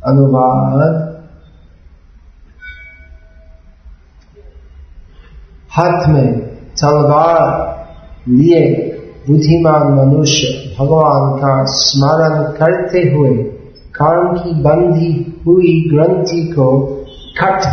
अनुवाद। हाथ में तलवार लिए बुद्धिमान मनुष्य भगवान का स्मरण करते हुए कर्म की बंधी हुई ग्रंथि को काट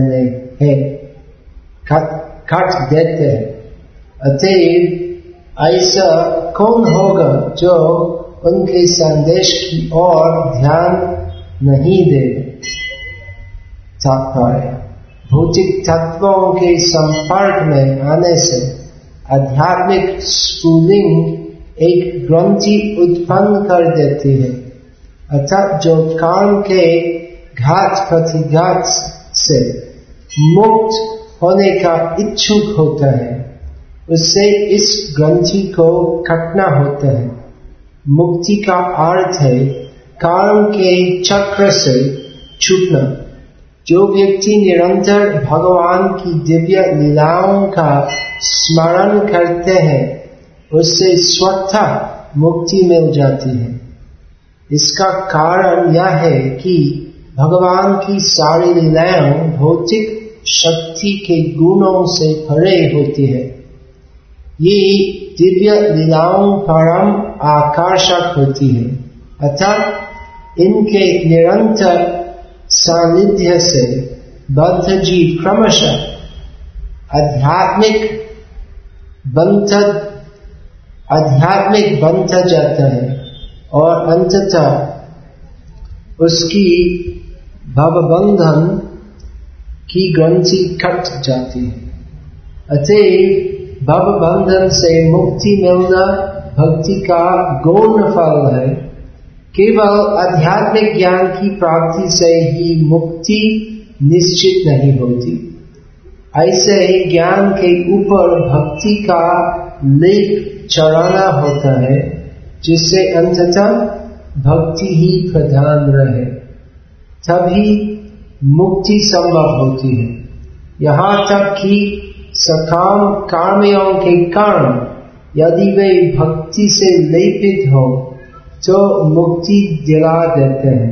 देते हैं। अतएव ऐसा कौन होगा जो उनके संदेश की ओर ध्यान नहीं दे। तात्पर्य: भौतिक तत्वों के संपर्क में आने से आध्यात्मिक स्फुलिंग एक ग्रंथि उत्पन्न कर देती है। अर्थात जो कर्म के घात प्रतिघात से मुक्त होने का इच्छुक होता है उससे इस ग्रंथि को काटना होता है। मुक्ति का अर्थ है कर्म के चक्र से छूटना। जो व्यक्ति निरंतर भगवान की दिव्य लीलाओं का स्मरण करते हैं उससे स्वतः मुक्ति मिल जाती है। इसका कारण यह है कि भगवान की सारी लीलाएं भौतिक शक्ति के गुणों से भरे होती है। ये दिव्य लीलाओं परम आकर्षक होती है। अतः इनके निरंतर सानिध्य से बद्ध जीव क्रमशः आध्यात्मिक बनता जाता है और अंततः उसकी भवबंधन की ग्रंथि कट जाती है। अतः भवबंधन से मुक्ति मिलना भक्ति का गौण फल है। केवल आध्यात्मिक ज्ञान की प्राप्ति से ही मुक्ति निश्चित नहीं होती। ऐसे ही ज्ञान के ऊपर भक्ति का लेप चढ़ाना होता है जिससे अंततः भक्ति ही प्रधान रहे, तभी मुक्ति संभव होती है। यहाँ तक कि सकाम कर्मियों के कारण यदि वे भक्ति से लेपित हो तो मुक्ति दिला देते हैं।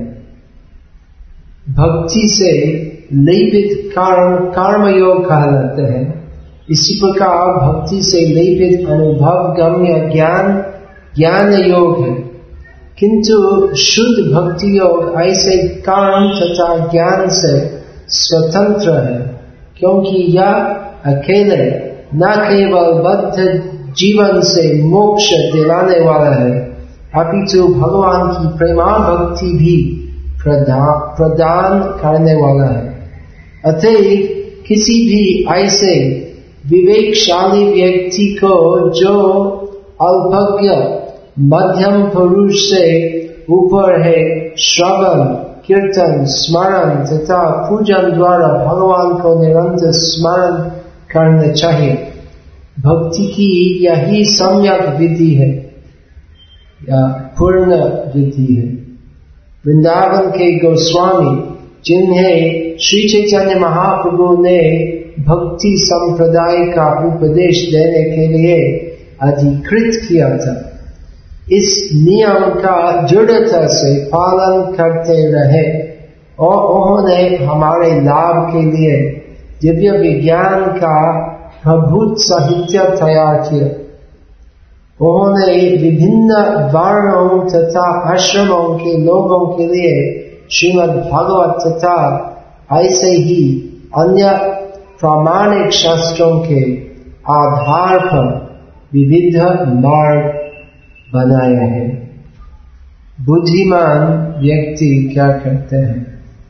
भक्ति से लेपित कर्मयोग कहलाते हैं। इसी प्रकार भक्ति से लेपित अनुभव गम्य ज्ञान योग है। किंतु शुद्ध भक्ति योग ऐसे कर्म तथा ज्ञान से स्वतंत्र है, क्योंकि यह अकेले न केवल बद्ध जीवन से मोक्ष दिलाने वाला है अपितु भगवान की प्रेमाभक्ति भी प्रदान करने वाला है। अतः किसी भी ऐसे विवेकशाली व्यक्ति को जो अल्पज्ञ मध्यम पुरुष से ऊपर है, श्रवण कीर्तन स्मरण तथा पूजन द्वारा भगवान को निरंतर स्मरण करना चाहिए। भक्ति की यही सम्यक विधि है या पूर्ण विधि है। वृंदावन के गोस्वामी जिन्हें श्री चैतन्य महाप्रभु ने भक्ति संप्रदाय का उपदेश देने के लिए अधिकृत किया था, इस नियम का दृढ़ता से पालन करते रहे और उन्होंने हमारे लाभ के लिए दिव्य विज्ञान का प्रभुत साहित्य तैयार किया। उन्होंने विभिन्न वर्णों तथा आश्रमों के लोगों के लिए श्रीमद् भागवत तथा ऐसे ही अन्य प्रामाणिक शास्त्रों के आधार पर विविध मार्ग बनाए हैं। बुद्धिमान व्यक्ति क्या करते हैं?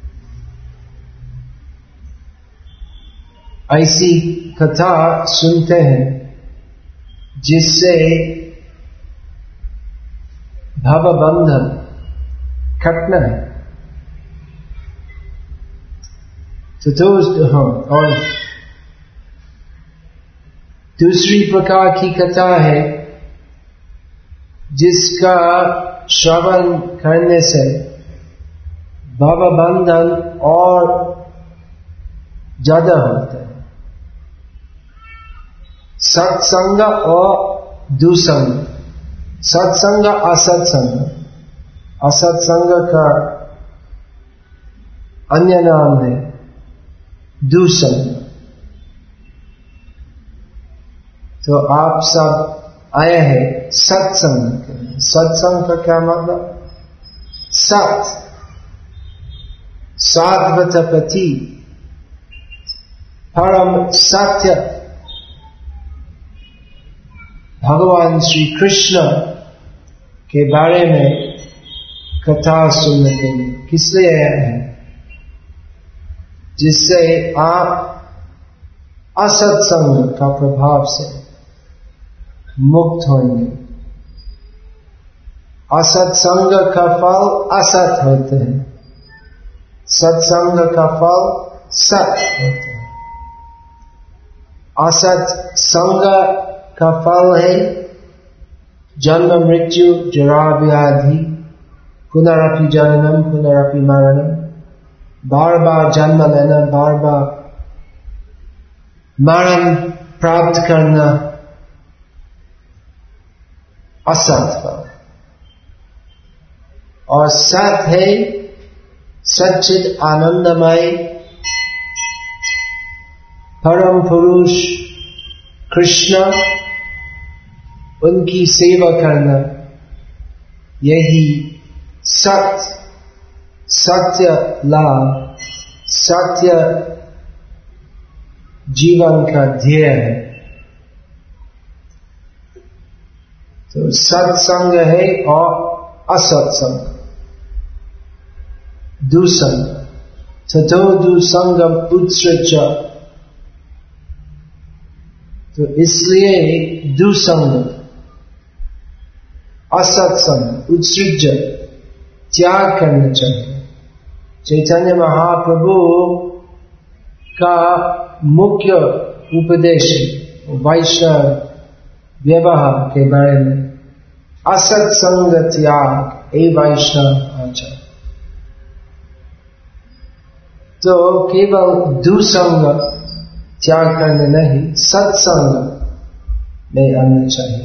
ऐसी कथा सुनते हैं जिससे भवबंधन कटना है। और दूसरी प्रकार की कथा है जिसका श्रवण करने से भवबंधन और ज्यादा होता है। सत्संग और दुसंग, सत्संग असत्संग, असत्संग का अन्य नाम है दुसंग। तो आप सब आए हैं सत्संग। सत्संग का क्या मतलब? सत, सात्वतपति, परम सत्य भगवान श्री कृष्ण के बारे में कथा सुनने के लिए किस लिए आए हैं? जिससे आप असत्संग का प्रभाव से मुक्त होंगे। असत्संग का फल असत होते हैं, सत्संग का फल सत होते हैं। असत संग का फल है जन्म मृत्यु जरा व्याधि, पुनरपि जननम पुनरपि मरणम, बार बार जन्म लेना, बार बार मरण प्राप्त करना, असत फल। और सत है सच्चिद आनंदमय परम पुरुष कृष्ण, उनकी सेवा करना, यही सत्य लाभ, सत्य जीवन का ध्येय है। तो सत्संग है और असत्संग, दुसंग। ततो दुसंगम उत्सृज, तो इसलिए दुसंग, असत्संग, उत्सृज त्याग करना चाहिए। चैतन्य महाप्रभु का मुख्य उपदेश वैष्णव व्यवहार के बारे में, असत्संग त्याग ए वैष्णव आचार। तो केवल दुसंग त्याग करना नहीं, सत्संग में आना चाहिए।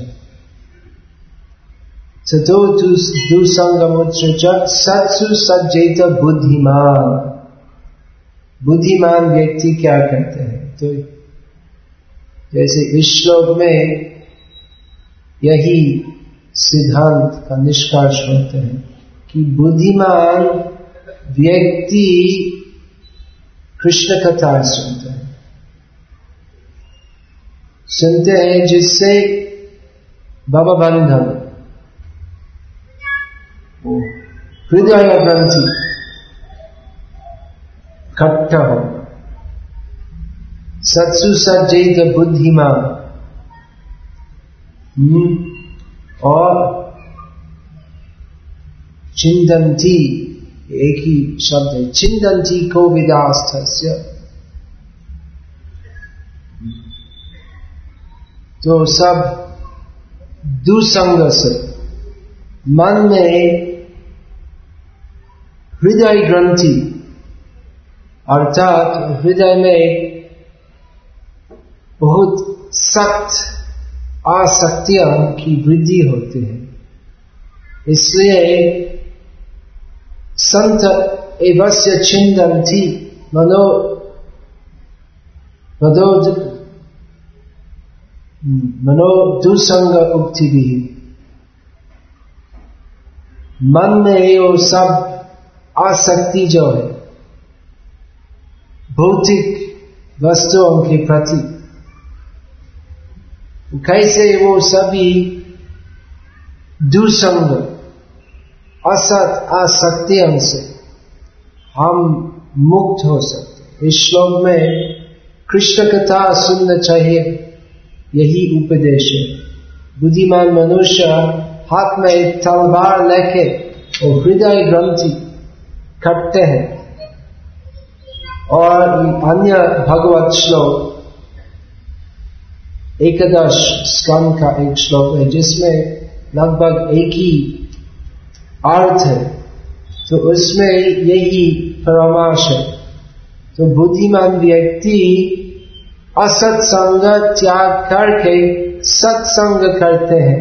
ततो दुसंगमुत्सृज सत्सु सज्जेत बुद्धिमान। बुद्धिमान व्यक्ति क्या करते हैं? तो जैसे इस श्लोक में यही सिद्धांत का निष्कर्ष होते हैं कि बुद्धिमान व्यक्ति कृष्ण कथा सुनते हैं जिससे भवबंधन, हृदय ग्रंथि कट्ट हो। सत्सु सज्जित बुद्धिमान, और चिंतन्ति, एक ही शब्द है, चिंतन्ति को विदास्थस्य। तो सब दुसंग से मन में हृदय ग्रंथि अर्थात हृदय में बहुत सख्त आसक्तियों की वृद्धि होती है। इसलिए संत एवस्य चिंतन्ति मनो दुसंग उक्ति भी, मन में वो सब आसक्ति जो है भौतिक वस्तुओं के प्रति, कैसे वो सभी दुसंग असत आसक्तियों से हम मुक्त हो सकते। इस श्लोक में कृष्ण कथा सुनना चाहिए, यही उपदेश है। बुद्धिमान मनुष्य हाथ में तलवार लेके और हृदय ग्रंथि काटते हैं। और अन्य भगवत श्लोक 11 स्कंद का एक श्लोक है जिसमें लगभग एक ही अर्थ है, तो उसमें यही परामर्श है। तो बुद्धिमान व्यक्ति असत्संग त्याग करके सत्संग करते हैं,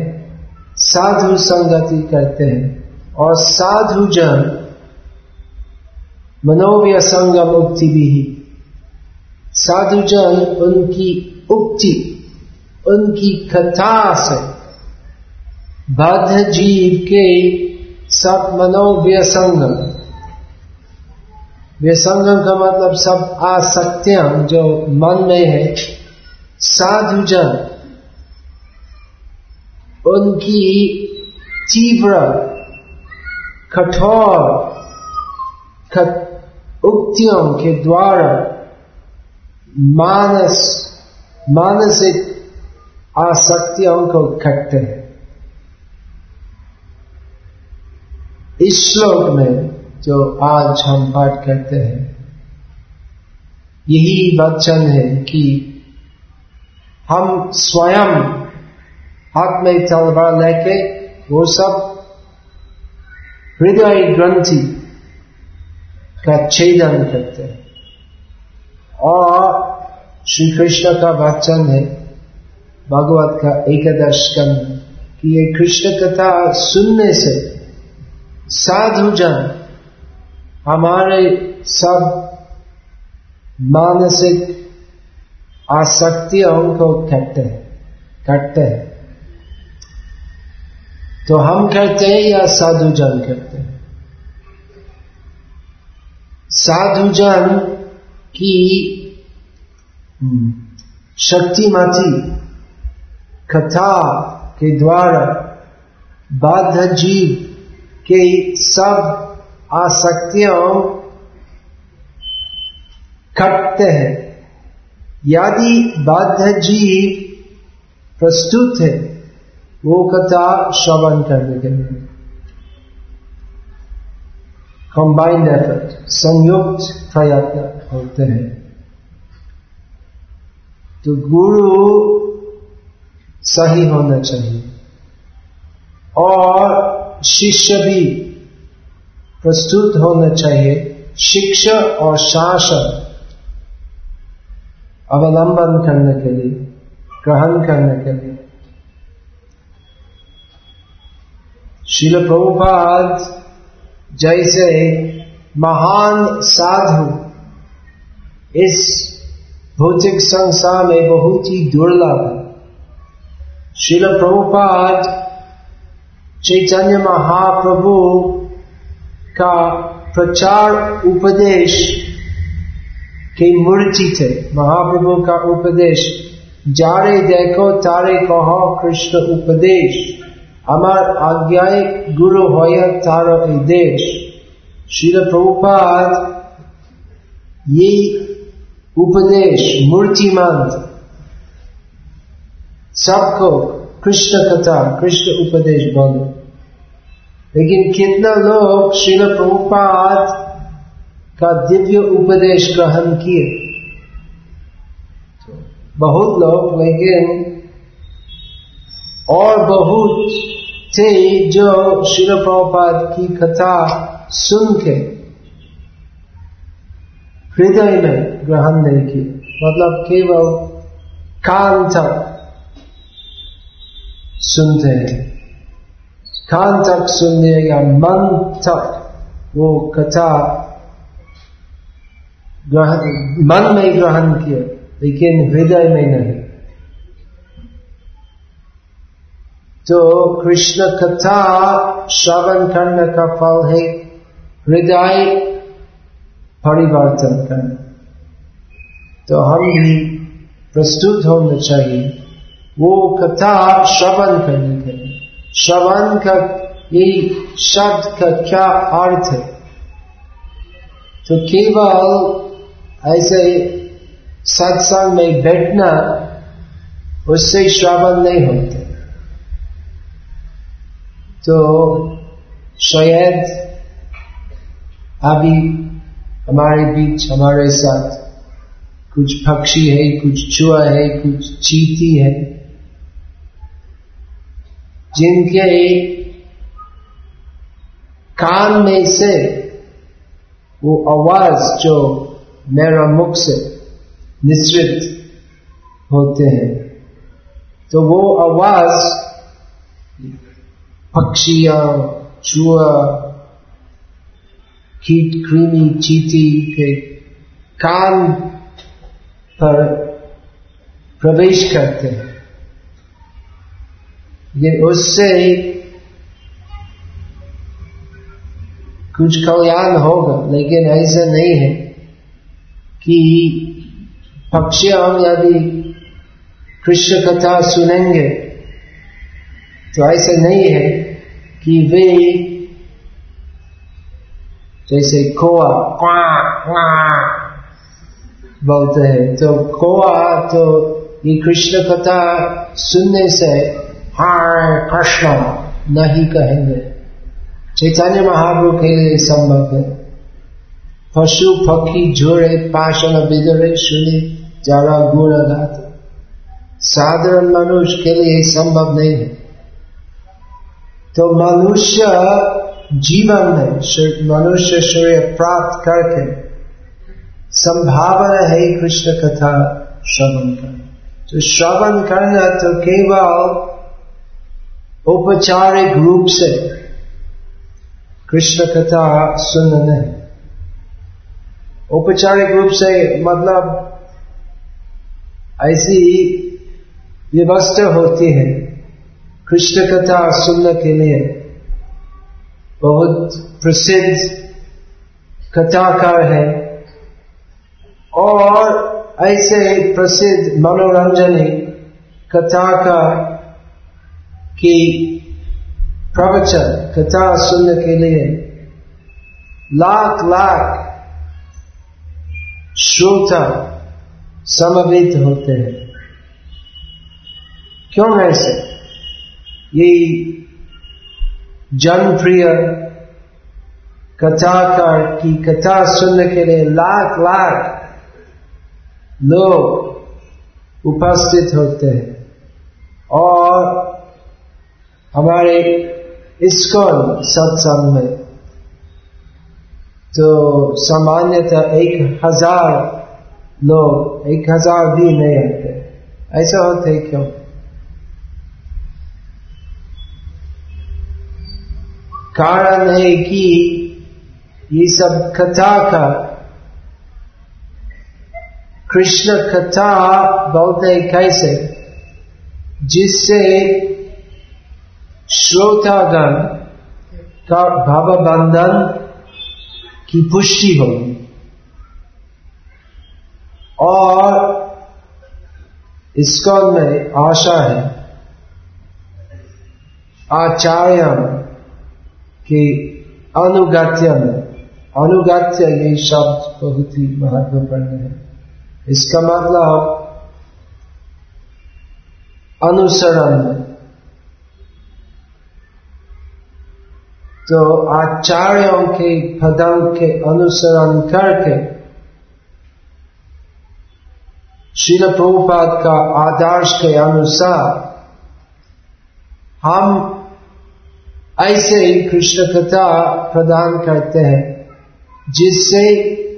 साधु संगति करते हैं, और साधु जन मनोव्यसंगम उक्ति भी। साधुजन उनकी उक्ति, उनकी कथा से बद्ध जीव के सब मनोव्यसंगम, व्यसंगम का मतलब सब आसक्तियां जो मन में है, साधुजन उनकी तीव्र कठोर उक्तियों के द्वारा मानसिक आसक्तियों को काटते हैं। इस श्लोक में जो आज हम पाठ करते हैं, यही वचन है कि हम स्वयं हाथ में तलवार लेके वो सब हृदय ग्रंथि का छेदन करते हैं। और श्री कृष्ण का वचन है भागवत का 11 स्कंद कि ये कृष्ण कथा सुनने से साधुजन हमारे सब मानसिक आसक्तियों को काटते हैं। तो हम करते हैं या साधुजन करते हैं? साधुजन की शक्तिमती कथा के द्वारा बद्ध जीव के सब आसक्तियों काटते हैं। यदि बद्ध जीव प्रस्तुत है वो कथा श्रवण करने के लिए, कंबाइंड एफर्ट, संयुक्त प्रयत्न होते हैं, तो गुरु सही होना चाहिए और शिष्य भी प्रस्तुत होना चाहिए शिक्षा और शासन अवलंबन करने के लिए, ग्रहण करने के लिए। श्रील प्रभुपाद जैसे महान साधु इस भौतिक संसार में बहुत ही दुर्लभ है। श्रील प्रभुपाद चैतन्य महाप्रभु का प्रचार उपदेश के मूर्ति थे। महाप्रभु का उपदेश जारे देखो तारे कहो कृष्ण उपदेश, अमर आज्ञाए गुरु होया तारो देश। श्रील प्रभुपाद ये उपदेश मूर्तिमंत सबको कृष्ण कथा, कृष्ण उपदेश बोले। लेकिन कितना लोग श्रील प्रभुपाद का दिव्य उपदेश ग्रहण किए? तो बहुत लोग, लेकिन और बहुत थे जो श्रील प्रभुपाद की कथा सुन के हृदय में ग्रहण नहीं किए, मतलब केवल कान तक सुनते हैं, कान तक सुनने या मन तक वो कथा मन में ग्रहण किए, लेकिन हृदय में नहीं। तो कृष्ण कथा श्रवण करने का फल है हृदय परिवर्तन करना। तो हम भी प्रस्तुत होना चाहिए वो कथा श्रवण करने के लिए। श्रवण का यही शब्द का क्या अर्थ है? तो केवल ऐसे सत्संग में बैठना उससे श्रवण नहीं होते। तो शायद अभी हमारे बीच, हमारे साथ कुछ पक्षी है, कुछ चूहा है, कुछ चींटी है, जिनके कान में से वो आवाज जो मेरा मुख से निश्चित होते हैं, तो वो आवाज पक्षियां, चूहा कीट कृमि चींटी के कान पर प्रवेश करते हैं, ये उससे कुछ कल्याण होगा। लेकिन ऐसा नहीं है कि पक्षी यदि कृष्ण कथा सुनेंगे तो ऐसा नहीं है कि वे जैसे कोआ क्वा क्वा बोलते हैं, तो कोआ तो ये कृष्ण कथा सुनने से हरे कृष्ण नहीं कहेंगे। चैतन्य महाप्रभु के लिए संभव है। पशु पक्षी झोरे पाषाण बिदरे सुने जरा गुण गाते, साधारण मनुष्य के लिए संभव नहीं है। तो मनुष्य जीवन में मनुष्य शरीर प्राप्त करके संभावना है कृष्ण कथा श्रवण करना। तो श्रवण करना तो केवल औपचारिक रूप से कृष्ण कथा सुनना नहीं। औपचारिक रूप से मतलब ऐसी व्यवस्था होती है कृष्ण कथा सुनने के लिए। बहुत प्रसिद्ध कथाकार है और ऐसे प्रसिद्ध मनोरंजनी कथाकार की प्रवचन कथा सुनने के लिए लाख लाख श्रोता समवेत होते हैं। क्यों ऐसे? ये जनप्रिय कथाकार की कथा सुनने के लिए लाख लाख लोग उपस्थित होते हैं। और हमारे इस्कॉन सत्संग में तो सामान्यतः 1000 लोग, 1000 भी नहीं आते। ऐसा होता है क्यों? कारण है कि ये सब कथा का कृष्ण कथा बोलते हैं कैसे, जिससे श्रोतागण का भावबंधन की पुष्टि होगी। और इस्कॉन में आशा है आचार्य के अनुगत्य में, अनुगत्य ये शब्द बहुत ही महत्वपूर्ण है। इसका मतलब अनुसरण। तो आचार्यों के पदों के अनुसरण करके श्रील प्रभुपाद का आदर्श के अनुसार हम ऐसे ही कृष्ण कथा प्रदान करते हैं, जिससे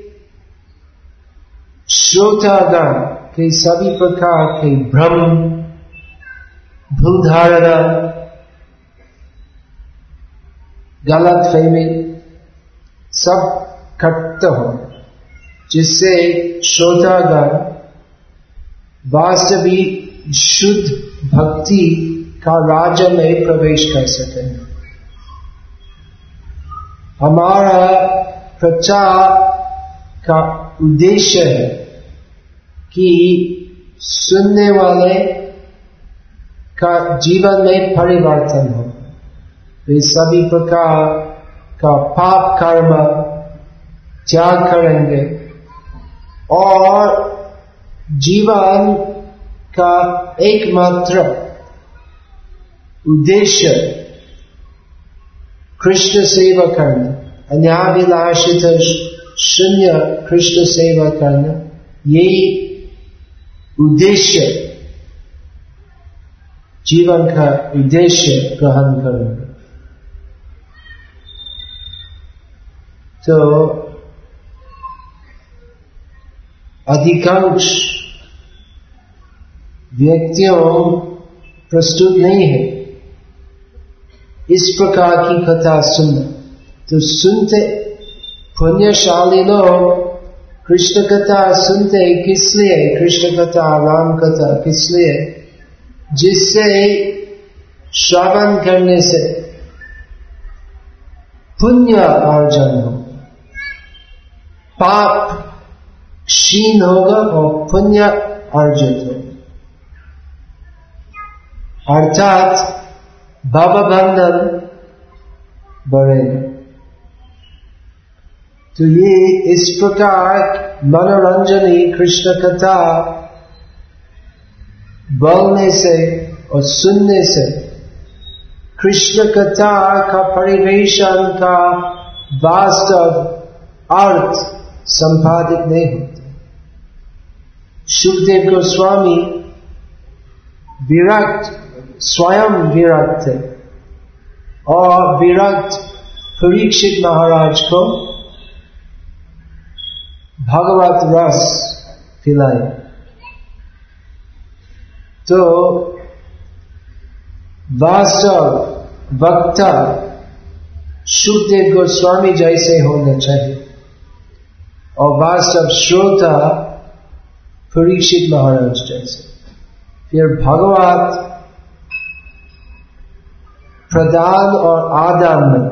श्रोतागण के सभी प्रकार के भ्रम, भूल धारणा, गलत फहमी सब खत्म हो, जिससे श्रोतागण वास्तविक शुद्ध भक्ति का राज्य में प्रवेश कर सकेंगे। हमारा प्रचार का उद्देश्य है कि सुनने वाले का जीवन में परिवर्तन हो, वे सभी प्रकार का पाप कर्म त्याग करेंगे और जीवन का एकमात्र उद्देश्य कृष्ण सेवा करना, अन्याभिलाषित शून्य कृष्ण सेवा करना, यही उद्देश्य जीवन का उद्देश्य ग्रहण करना। तो अधिकांश व्यक्तियों प्रस्तुत नहीं है इस प्रकार की कथा सुनना। तो सुनते पुण्यशाली लोग कृष्ण कथा सुनते किस लिए, कृष्ण कथा राम कथा किस लिए, जिससे श्रवण करने से पुण्य अर्जन हो, पाप क्षीण होगा और पुण्य अर्जित होगा, अर्थात भवबंधन बढ़ेगा। तो ये इस प्रकार मनोरंजनी कृष्ण कथा बोलने से और सुनने से कृष्ण कथा का परिवेशन का वास्तव अर्थ संपादित नहीं होता। शुकदेव गोस्वामी विरक्त, स्वयं विरक्त थे और विरक्त परीक्षित महाराज को भगवत रस पिलाए। तो वास्तव वक्ता शुकदेव गोस्वामी जैसे होना चाहिए और वास्तव श्रोता परीक्षित महाराज जैसे। फिर भगवत प्रदान और आदान में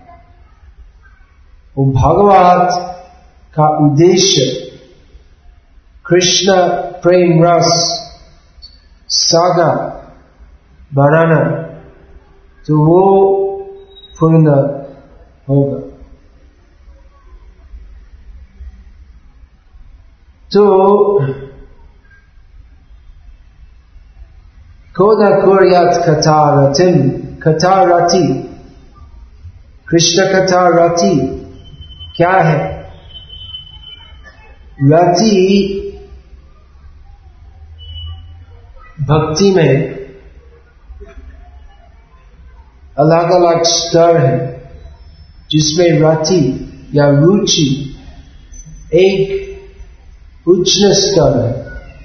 वो भगवत का उद्देश्य कृष्ण प्रेम रस सागर बढ़ाना, तो वो पूर्ण होगा। तो कोदा कुर्यात कथा रतिम, कथा रति, कृष्ण कथा रति क्या है? रति भक्ति में अलग अलग स्तर है, जिसमें रति या रुचि एक उच्च स्तर है।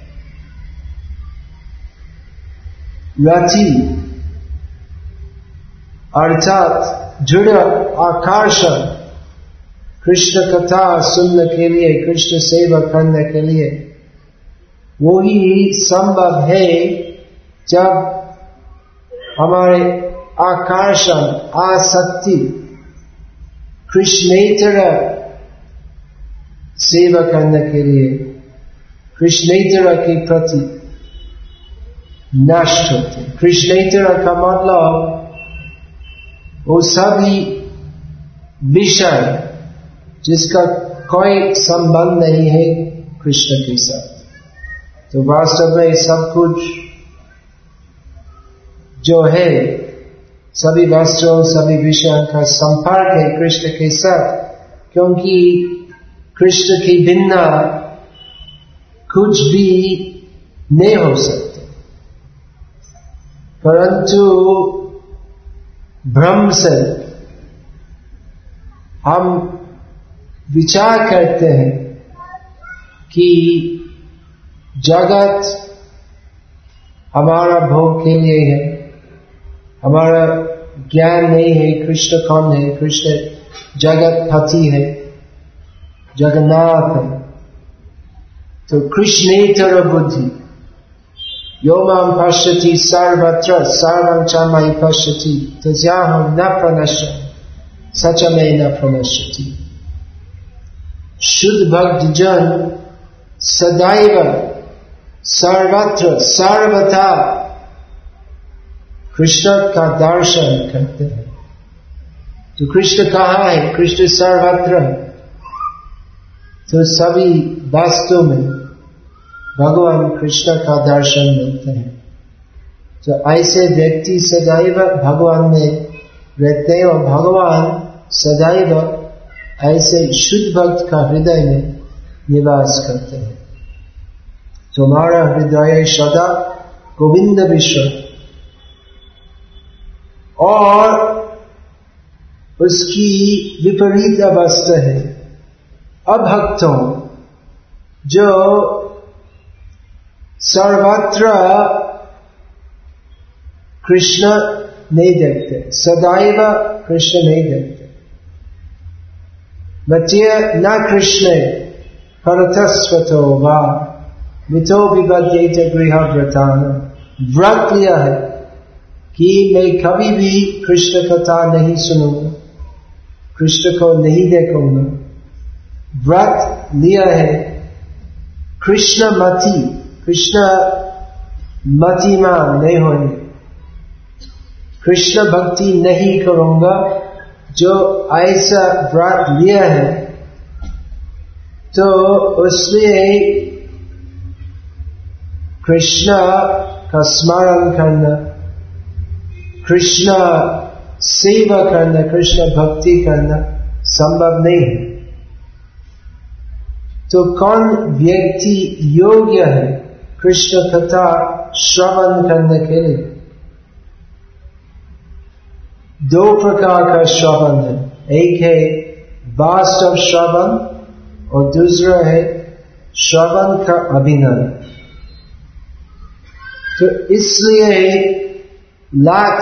रति अर्थात दृढ़ आकर्षण कृष्ण कथा सुनने के लिए, कृष्ण सेवा करने के लिए, वही संभव है जब हमारे आकर्षण आसक्ति कृष्णेतर सेवा करने के लिए, कृष्णेतर के प्रति नष्ट होते। कृष्णेतर का मतलब वो सभी विषय जिसका कोई संबंध नहीं है कृष्ण के साथ। तो वास्तव में सब कुछ जो है, सभी वस्तुओं सभी विषयों का संपर्क है कृष्ण के साथ, क्योंकि कृष्ण के बिना कुछ भी नहीं हो सकता। परंतु भ्रम से हम विचार करते हैं कि जगत हमारा भोग के लिए है, हमारा ज्ञान नहीं है कृष्ण कौन है, कृष्ण जगत पति है, जगन्नाथ है। तो कृष्णेतर बुद्धि यो मां पश्यति सर्वत्र सर्वं च मयि पश्यति तस्याहं न प्रणश्यति सच में न प्रणश्यति। शुद्ध भक्त जन सदैव सर्वत्र सर्वथा कृष्ण का दर्शन करते हैं। तो कृष्ण कहाँ है? कृष्ण सर्वत्र है। तो सभी वास्तव में भगवान कृष्ण का दर्शन मिलते हैं। तो ऐसे व्यक्ति सदैव भगवान में रहते हैं और भगवान सदैव ऐसे शुद्ध भक्त का हृदय में निवास करते हैं। तुम्हारा हृदय सदा गोविंद विश्व, और उसकी विपरीत अवस्था है अभक्तों, जो सर्वत्र कृष्ण नहीं देखते, सदैव कृष्ण नहीं देखते। मत्य न कृष्ण परतस्वतो वा मितो विबध्येत गृहव्रतान। व्रत लिया है कि मैं कभी भी कृष्ण कथा नहीं सुनूंगा, कृष्ण को नहीं देखूंगा। व्रत लिया है कृष्ण मतिमान नहीं होंगे, कृष्ण भक्ति नहीं करूंगा। जो ऐसा व्रत लिया है तो उसलिए कृष्ण का स्मरण करना, कृष्ण सेवा करना, कृष्ण भक्ति करना संभव नहीं है। तो कौन व्यक्ति योग्य है कृष्ण कथा श्रवण करने के लिए? दो प्रकार का श्रवण है, एक है वास्तव श्रवण और दूसरा है श्रवण का अभिनय। तो इसलिए लाख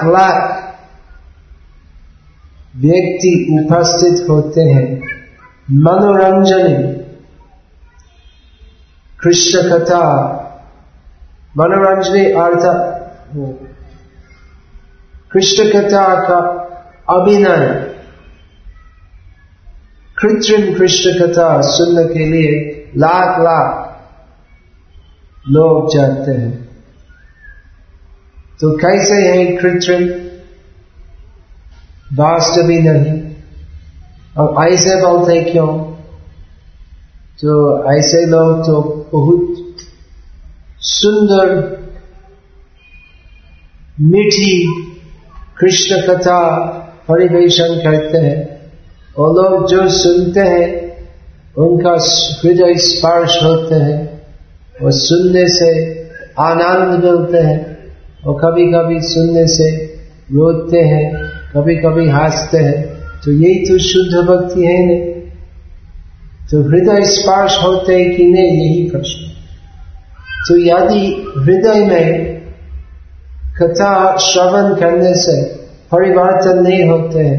व्यक्ति उपस्थित होते हैं मनोरंजन कृष्ण कथा। मनोरंजन अर्थ कृष्ण कथा का अभिनय, कृत्रिम कृष्ण कथा सुनने के लिए लाख लोग जाते हैं। तो कैसे है कृत्रिम, वास्तविक नहीं। और ऐसे बोलते क्यों? तो ऐसे लोग तो बहुत सुंदर मीठी कृष्ण कथा परिवेशन करते हैं, और लोग जो सुनते हैं उनका हृदय स्पर्श होते हैं और सुनने से आनंद मिलते हैं, और कभी कभी सुनने से रोते हैं, कभी कभी हंसते हैं। तो यही तो शुद्ध भक्ति है नहीं। तो हृदय स्पर्श होते हैं कि नहीं, यही प्रश्न। तो यदि हृदय में कथा श्रवण करने से परिवर्तन नहीं होते हैं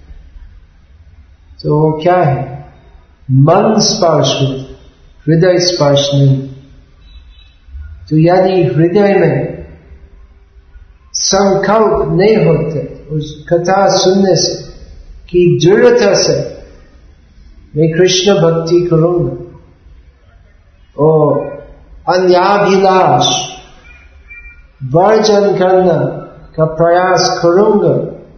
तो वो क्या है? मन स्पर्श हो, हृदय स्पर्श नहीं। तो यदि हृदय में संकल्प नहीं होते उस कथा सुनने से कि दृढ़ता से मैं कृष्ण भक्ति करूंगा और अन्याभिलाष वर्जन करना का प्रयास करूंगा,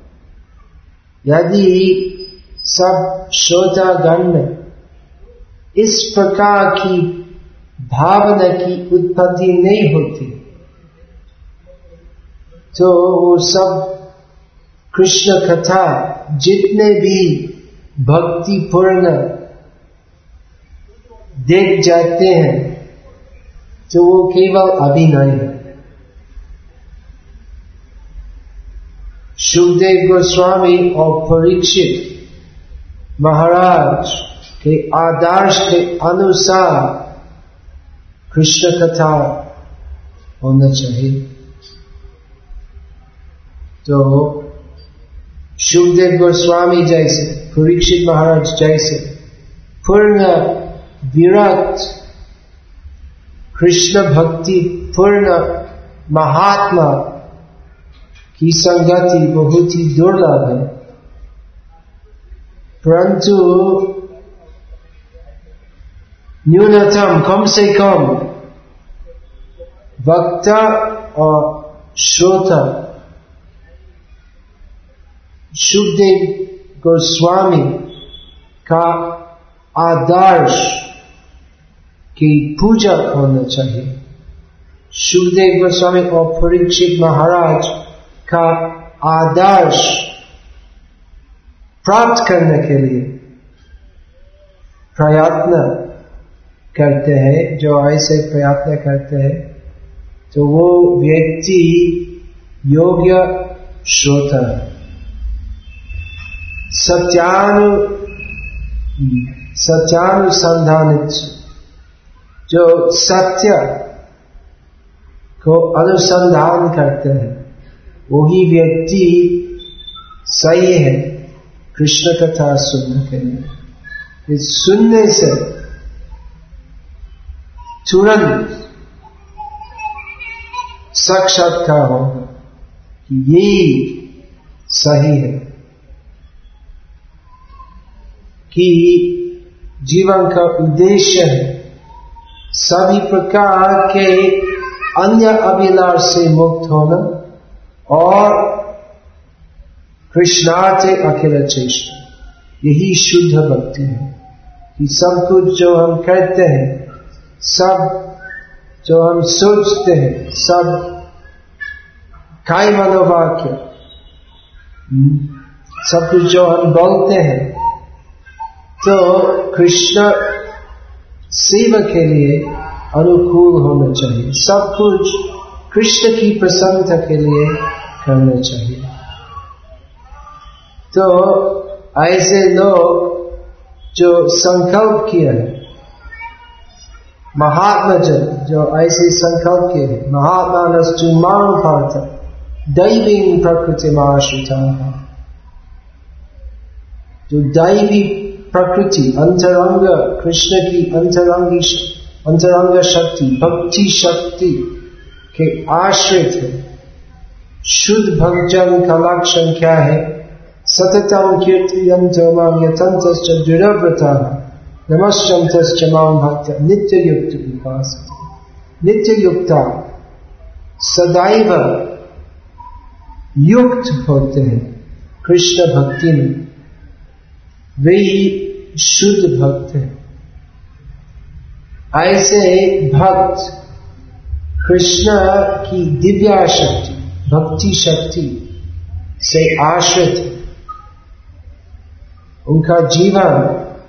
यदि सब श्रोतागण में इस प्रकार की भावना की उत्पत्ति नहीं होती तो वो सब कृष्ण कथा जितने भी भक्तिपूर्ण देख जाते हैं तो वो केवल अभिनय है। सुखदेव गोस्वामी और परीक्षित महाराज के आदर्श के अनुसार कृष्ण कथा होना चाहिए। तो सुखदेव गोस्वामी जैसे, परीक्षित महाराज जैसे पूर्ण विरक्त कृष्ण भक्ति पूर्ण महात्मा की संगति बहुत ही दुर्लभ है, परंतु न्यूनतम कम से कम वक्ता और श्रोता सुखदेव गोस्वामी का आदर्श की पूजा होना चाहिए। सुखदेव गोस्वामी और परीक्षित महाराज का आदर्श प्राप्त करने के लिए प्रयत्न करते हैं। जो ऐसे प्रयत्न करते हैं तो वो व्यक्ति योग्य श्रोता है। सत्यानुसंधानित जो सत्य को अनुसंधान करते हैं वही व्यक्ति सही है कृष्ण कथा सुनने के लिए। इस सुनने से तुरंत साक्षात्कार होगा कि ये सही है, कि जीवन का उद्देश्य है सभी प्रकार के अन्य अभिलाष से मुक्त होना और कृष्णार्थ अखिल चेष्टा। यही शुद्ध भक्ति है कि सब कुछ जो हम करते हैं, सब जो हम सोचते हैं, सब काय मनोवाक्य, सब कुछ जो हम बोलते हैं, तो कृष्ण सेवा के लिए अनुकूल होना चाहिए। सब कुछ कृष्ण की प्रसन्नता के लिए करना चाहिए। तो ऐसे लोग जो संकल्प किए हैं, महात्मा जन जो ऐसे संकल्प किए हैं, महात्मा नस्तु मां पार्थ दैवीं प्रकृति आश्रिता, जो दैवी प्रकृति अंतरंग कृष्ण की अंतरंग शक्ति भक्ति शक्ति के आश्रित है। शुद्ध भक्तजन का लक्षण क्या है? सततम कीर्तयन्तो मां यतन्तश्च दृढव्रताः नमश्चन्तश्च मां भक्त्या नित्ययुक्त उपासते। नित्ययुक्ता सदैव युक्त होते हैं कृष्ण भक्ति में, वे शुद्ध भक्त हैं। ऐसे भक्त कृष्ण की दिव्या शक्ति भक्ति शक्ति से आश्रित है। उनका जीवन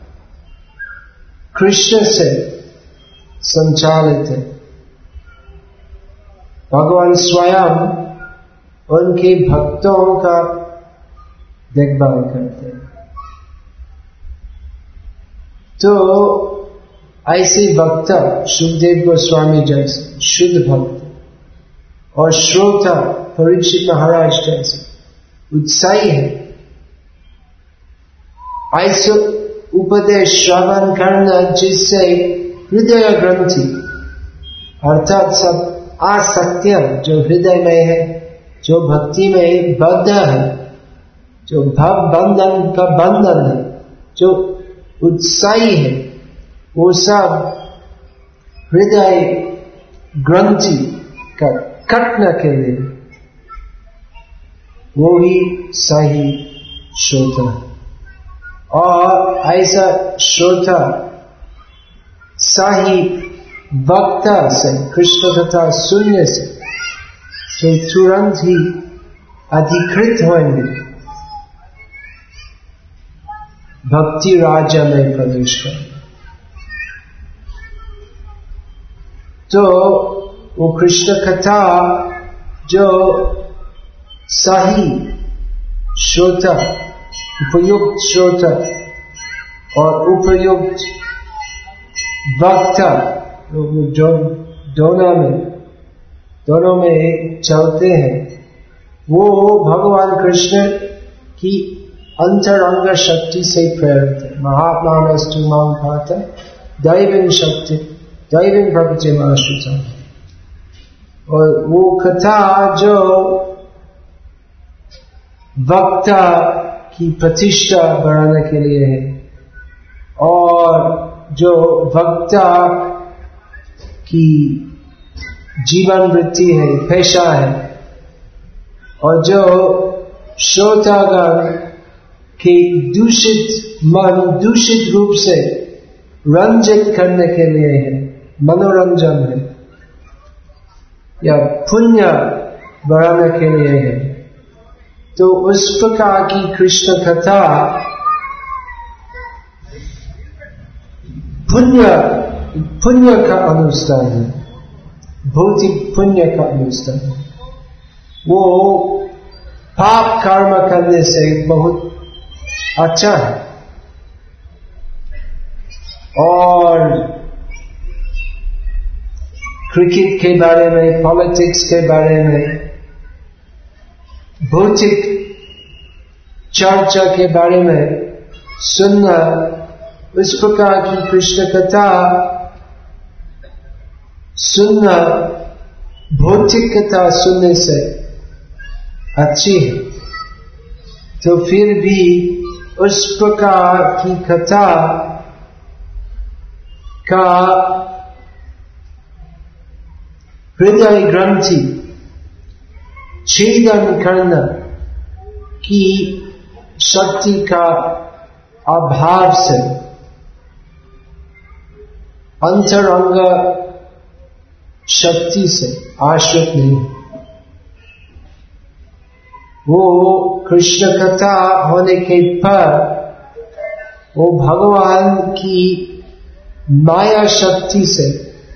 कृष्ण से संचालित है। भगवान स्वयं उनके भक्तों का देखभाल करते हैं। तो ऐसे भक्त सुखदेव गोस्वामी जैसे शुद्ध भक्त और श्रोता परीक्षित महाराज जैसे उत्साही है। ऐसे उपदेश श्रवण करना जिससे हृदय ग्रंथि अर्थात सब आसक्तियां जो हृदय में है, जो भक्ति में बद्ध है, जो भव बंधन का बंधन है, जो उत्साही है, वो सब हृदय ग्रंथि का कटने के लिए वो ही सही श्रोता है। और ऐसा श्रोता सही वक्ता से कृष्ण कथा सुनने से तो तुरंत ही अधिकृत होंगे, भक्ति राज्य में प्रवेश करेंगे। तो वो कृष्ण कथा जो सही श्रोता उपयुक्त श्रोता और उपयुक्त वक्ता जो दोनों में चलते हैं, वो भगवान कृष्ण की अंतरंग शक्ति से प्रेरित है। महात्मा नस्तु मां पार्थ दैवीं शक्ति दैवीं प्रकृति आश्रिता। और वो कथा जो वक्ता की प्रतिष्ठा बढ़ाने के लिए है और जो वक्ता की जीवन वृत्ति है, पेशा है, और जो श्रोतागण के दूषित मन दूषित रूप से रंजित करने के लिए है, मनोरंजन है या पुण्य बढ़ाने के लिए है। तो उस प्रकार की कृष्ण कथा पुण्य का अनुष्ठान है, भौतिक पुण्य का अनुष्ठान है। वो पाप कर्म करने से बहुत अच्छा है। और क्रिकेट के बारे में, पॉलिटिक्स के बारे में, भौतिक चर्चा के बारे में सुनना उस प्रकार की कृष्ण कथा सुनना भौतिक कथा सुनने से अच्छी है, तो फिर भी उस प्रकार की कथा का हृदय ग्रंथि छेदन करना की शक्ति का अभाव से अंतरंग शक्ति से आश्रित नहीं। वो कृष्ण कथा होने के पर वो भगवान की माया शक्ति से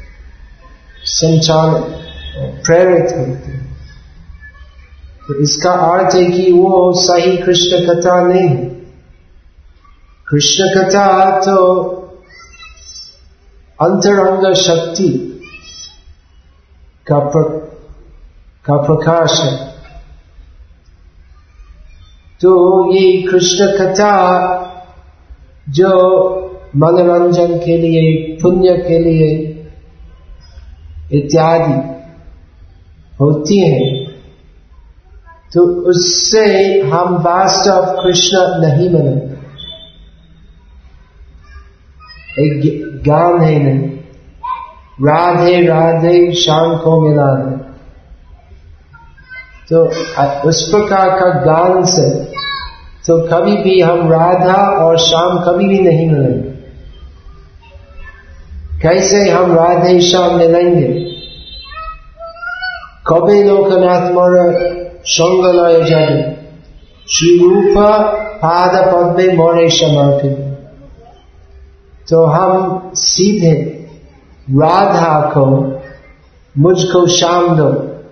संचालित प्रेरित होते हैं। तो इसका अर्थ है कि वो सही कृष्ण कथा नहीं है। कृष्ण कथा तो अंतरंग शक्ति का प्रकाश है। तो ये कृष्ण कथा जो मनोरंजन के लिए, पुण्य के लिए इत्यादि होती है, तो उससे हम वास्तव कृष्ण नहीं बनेंगे। एक गान है नहीं, राधे राधे श्याम को मिला है। तो उस प्रकार का गान से तो कभी भी हम राधा और श्याम कभी भी नहीं मिलेंगे। कैसे हम राधे श्याम मिलेंगे? कबे लोकनाथ मोर संगलय जाने, श्री रूप पाद पद्मे मोरे समर्पित। तो हम सीधे राधा को मुझको श्याम दो,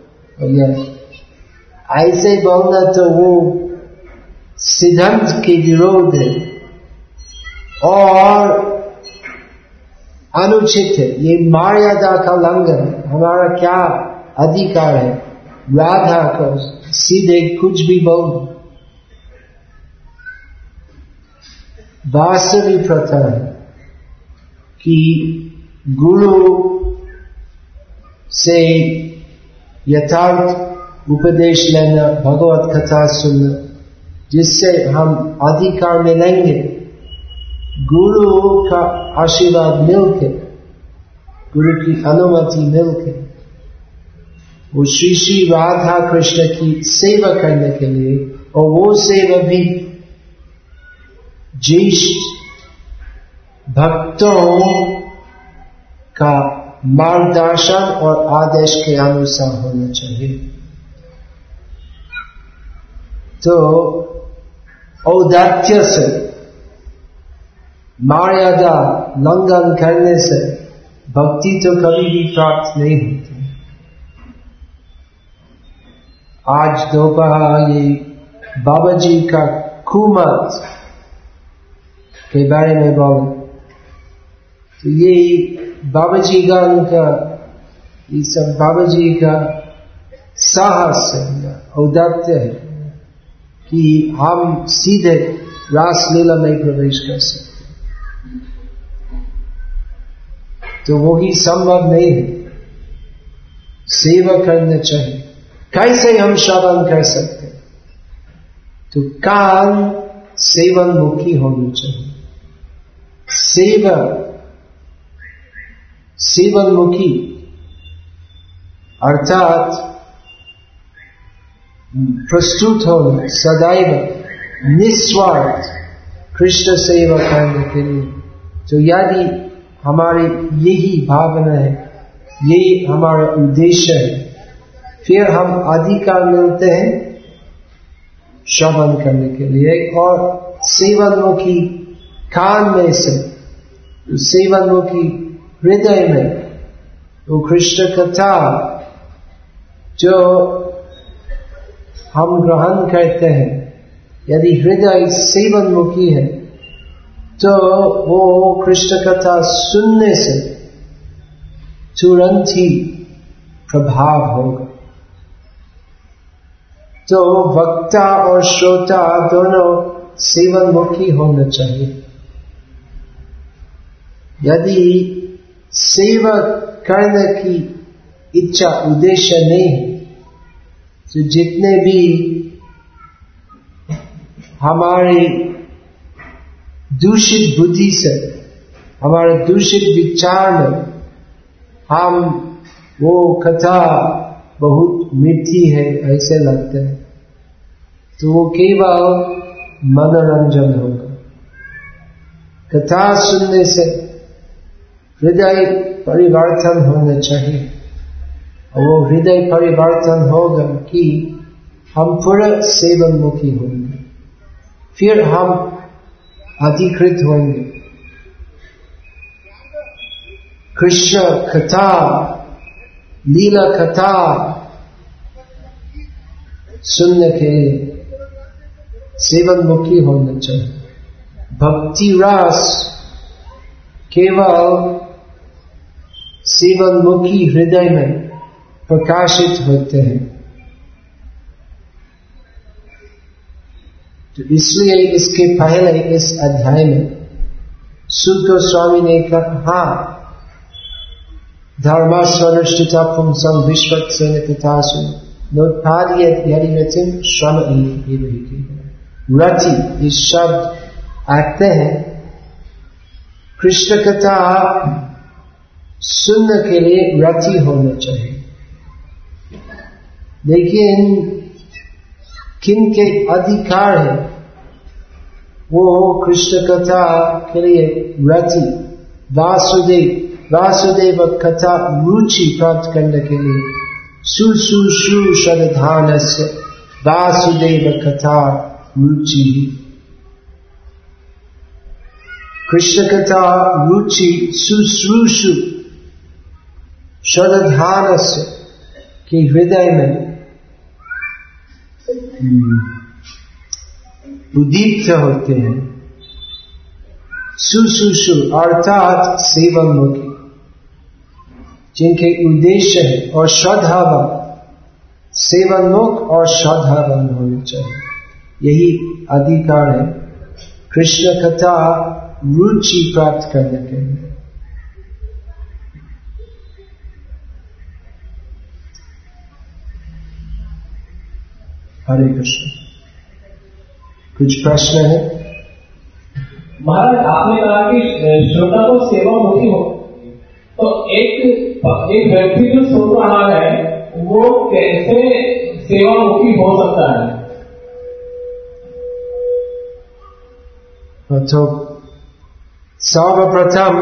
ऐसे बोलना तो वो सिद्धांत के विरोध है और अनुचित है। ये मर्यादा का उल्लंघन। हमारा क्या अधिकार है राधा को सीधे कुछ भी बोलना? वास्तविक प्रथा है कि गुरु से यथार्थ उपदेश लेना, भगवत कथा सुनना, जिससे हम अधिकार मिलेंगे। गुरु का आशीर्वाद मिलके, गुरु की अनुमति मिलके, वो श्री श्री राधा कृष्ण की सेवा करने के लिए, और वो सेवा भी ज्येष्ठ भक्तों का मार्गदर्शन और आदेश के अनुसार होना चाहिए। तो औदात्य से, मर्यादा लंघन करने से भक्ति तो कभी भी प्राप्त नहीं होती। आज दोपहर ये बाबा जी का कुमत के बारे में बोले, तो ये बाबा जी गण का, ये सब बाबा जी का साहस है, औदात्य है कि हम सीधे रास लीला में प्रवेश कर सकते। तो वो ही संभव नहीं है। सेवा करना चाहिए। कैसे हम श्रवण कर सकते? तो कान सेवन मुखी होनी चाहिए। सेवन मुखी अर्थात प्रस्तुत होना, सदैव निस्वार्थ कृष्ण सेवा करने के लिए। तो यदि हमारी यही भावना है, यही हमारा उद्देश्य है, फिर हम अधिकार मिलते हैं श्रवण करने के लिए। और सेवनमुखी कान में से, सेवनमुखी हृदय में वो कृष्ण कथा जो हम ग्रहण करते हैं, यदि हृदय सेवनमुखी है तो वो कृष्ण कथा सुनने से तुरंत ही प्रभाव होगा। तो वक्ता और श्रोता दोनों सेवनमुखी होना चाहिए। यदि सेवा करने की इच्छा उद्देश्य नहीं है तो जितने भी हमारी दूषित बुद्धि से, हमारे दूषित विचार में हम वो कथा बहुत मीठी है ऐसे लगते हैं, तो वो केवल मनोरंजन होगा। कथा सुनने से हृदय परिवर्तन होना चाहिए, और वो हृदय परिवर्तन होगा कि हम पूरा सेवनमुखी होंगे, फिर हम अधिकृत होंगे। कृष्ण कथा, लीला कथा सुनने के लिए सेवनमुखी होना चाहिए। भक्ति रस केवल सेवनमुखी हृदय में प्रकाशित होते हैं। तो इसलिए इसके पहले इस अध्याय में सुत गोस्वामी ने कहा, धर्मास्वनुष्ठिता पुंसं विश्वक्सेन कथासु नोत्पादयेत् यदि रतिं श्रम एव हि। रति इस शब्द आते हैं कृष्ण कथा सुनने के लिए रति होना चाहिए। लेकिन किन के अधिकार है वो कृष्ण कथा के लिए रति, वासुदेव कथा रुचि प्राप्त करने के लिए सुश्रूषधानस्य वासुदेव कथा रुचि। कृष्ण कथा रुचि शुश्रूषु श्रद्धानस्य के हृदय में उदीप्त होते हैं। सुश्रूषु अर्थात सेवनमुखी, जिनके उद्देश्य है और श्रद्धावान, सेवनमुख और श्रद्धावान होने चाहिए। यही अधिकार है कृष्ण कथा रुचि प्राप्त करने के लिए। हरे कृष्ण। कुछ प्रश्न है? महाराज, आपने कहा कि श्रोता को सेवामुखी हो, तो एक व्यक्ति जो सुन रहा है वो कैसे सेवामुखी हो सकता है? तो सर्वप्रथम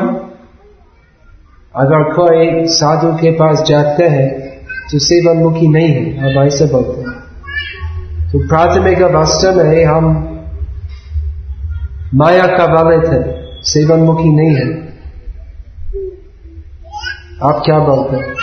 अगर कोई साधु के पास जाते हैं तो सेवामुखी नहीं है, अब ऐसे बोलते हैं। तो प्राथमिक अवस्था में हम माया का वाले थे, सेवनमुखी नहीं है। आप क्या बोलते हैं?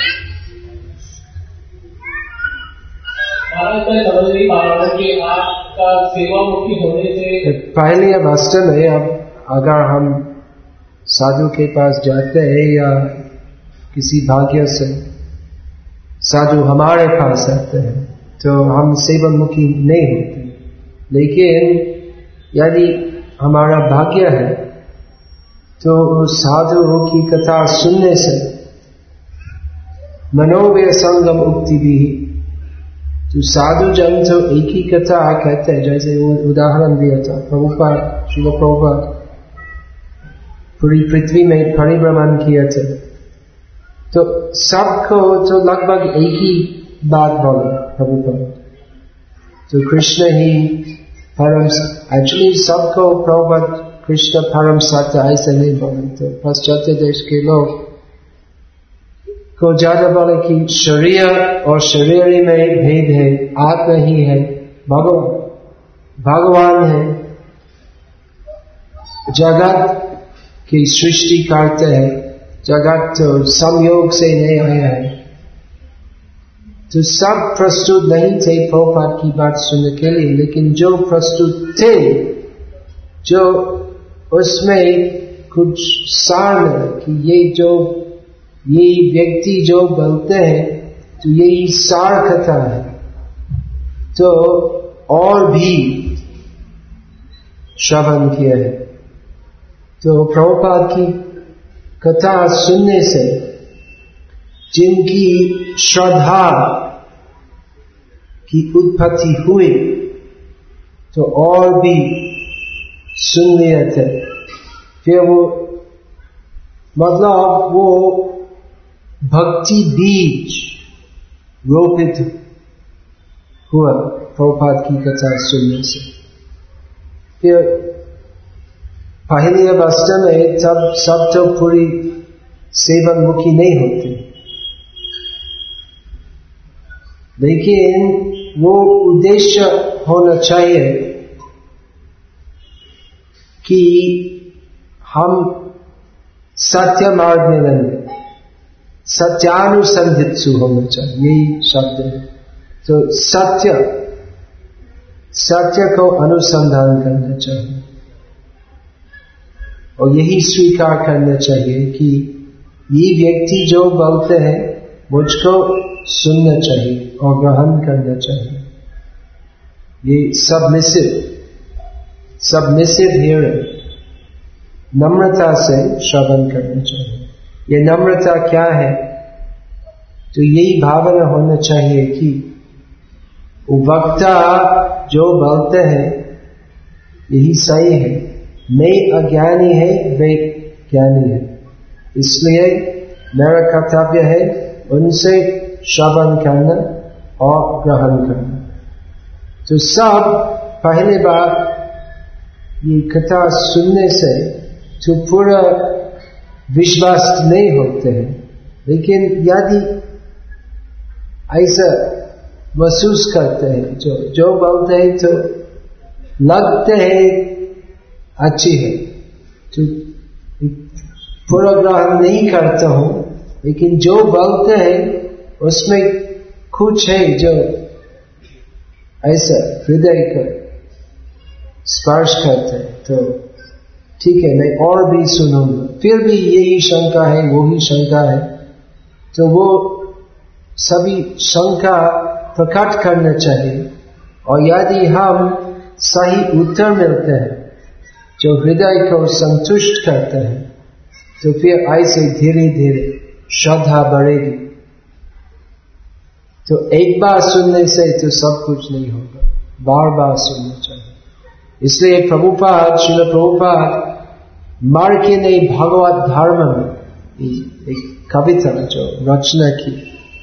समझ नहीं पा रहा कि आपका सेवामुखी होने से पहली अवस्था में अब अगर हम साधु के पास जाते हैं या किसी भाग्य से साधु हमारे पास आते हैं तो हम सेवनमुखी नहीं होते। लेकिन यदि हमारा भाग्य है तो साधु की कथा सुनने से मनोव्य संगम उक्ति भी, तो साधु जन तो एक ही कथा कहते हैं। जैसे वो उदाहरण दिया था प्रभुपाद, श्रील प्रभुपाद पूरी पृथ्वी में परिभ्रमण किए थे, तो सबको तो लगभग एक ही बात बोले प्रभुपाद। तो कृष्ण ही परम, एक्चुअली सबको प्रभुपाद कृष्ण परम सत्य ऐसे नहीं बोले। तो पाश्चात्य देश के लोग को ज्यादा बोले कि शरीर और शरीर में भेद है, आत्मा ही है, भगवान है, जगत की सृष्टि करते हैं, जगत तो संयोग से नहीं आया है। तो सब प्रस्तुत नहीं थे प्रभुपाद की बात सुनने के लिए, लेकिन जो प्रस्तुत थे, जो उसमें कुछ सार कि ये व्यक्ति जो बोलते हैं तो यही सार कथा है, तो और भी श्रवण किया है। तो प्रभुपाद की कथा सुनने से जिनकी श्रद्धा की उत्पत्ति हुई तो और भी सुन लिए थे। फिर वो मतलब वो भक्ति बीज रोपित हुआ प्रभुपाद की कथा सुनने से। फिर पहली अवस्था में तब सब तो पूरी सेवन मुखी नहीं होती, लेकिन वो उद्देश्य होना चाहिए कि हम सत्य मार्ग में रहेंगे, सत्यानुसंधित्सु होना चाहिए, यही शब्द है। तो सत्य को अनुसंधान करना चाहिए और यही स्वीकार करना चाहिए कि ये व्यक्ति जो बोलते हैं मुझको सुनना चाहिए और ग्रहण करना चाहिए। ये सबमिसिव हियरिंग, नम्रता से श्रवण करना चाहिए। ये नम्रता क्या है? तो यही भावना होना चाहिए कि वक्ता जो बोलते हैं यही सही है, मैं अज्ञानी है, वे ज्ञानी है, इसलिए मेरा कर्तव्य है उनसे श्रवण करना और ग्रहण करना। तो सब पहली बार ये कथा सुनने से तो पूरा विश्वास नहीं होते हैं, लेकिन यदि ऐसा महसूस करते हैं जो बोलते हैं तो लगते हैं अच्छी है, तो पूरा ग्रहण नहीं करता हूं, लेकिन जो बोलते हैं उसमें कुछ है जो ऐसा हृदय को स्पर्श करते हैं, तो ठीक है मैं और भी सुनूंगा। फिर भी यही शंका है, वही शंका है, तो वो सभी शंका प्रकट करना चाहिए। और यदि हम सही उत्तर मिलते हैं जो हृदय को संतुष्ट करते हैं, तो फिर ऐसे धीरे धीरे श्रद्धा बढ़ेगी। तो एक बार सुनने से तो सब कुछ नहीं होगा, बार बार सुनना चाहिए। इसलिए प्रभुपाद, श्रील प्रभुपाद मार्कण्डेय भगवत धर्म में एक कविता जो रचना की,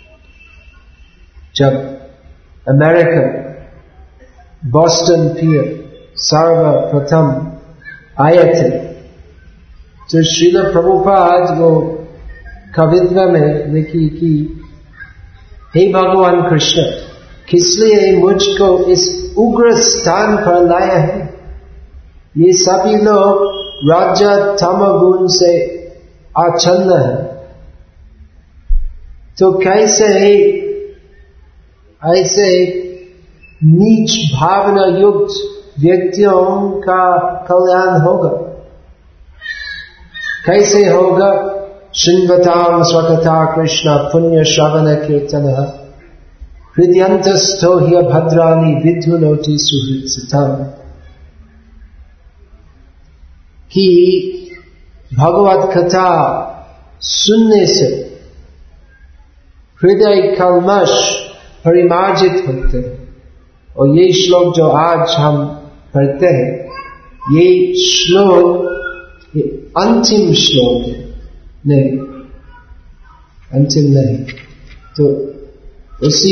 जब अमेरिका बॉस्टन पियर सर्वप्रथम आए थे, तो श्रील प्रभुपाद वो कविता में लिखी कि हे भगवान कृष्ण, किस लिए मुझको इस उग्र स्थान पर लाया है? ये सभी लोग राजा तमगुण से आच्छन्न है, तो कैसे ऐसे नीच भावना युक्त व्यक्तियों का कल्याण होगा? कैसे होगा? शृण्वतां स्वकथा कृष्ण पुण्य श्रवण कीर्तन हृदयंतस्थो ह्य भद्राणि विधुनोति सुहृत्सितम्। कि भगवत कथा सुनने से हृदय कल्मश परिमार्जित होते हैं। और ये श्लोक जो आज हम पढ़ते हैं, ये श्लोक ये अंतिम श्लोक है, नहीं अंतिम नहीं, तो उसी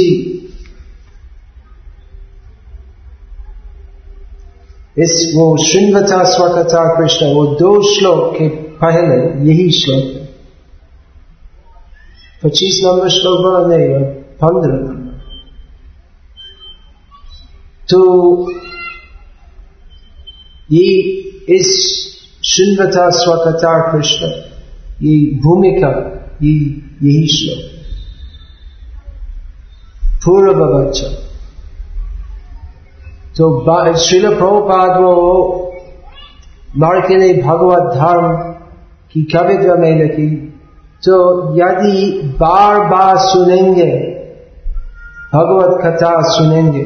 इस वो शृण्वता स्वकथा कृष्ण, वो 2 श्लोक के पहले यही श्लोक है। 25 नंबर श्लोक बोला नहीं, 15 नंबर। तो ये इस शृण्वता स्वकथा कृष्ण ये भूमिका, यही श्लोक पूर्व बच्चा। तो श्रील प्रभुपाद वो मार्कण्डेय भगवत धर्म की कविता में लिखी, तो यदि बार बार सुनेंगे भगवत कथा सुनेंगे,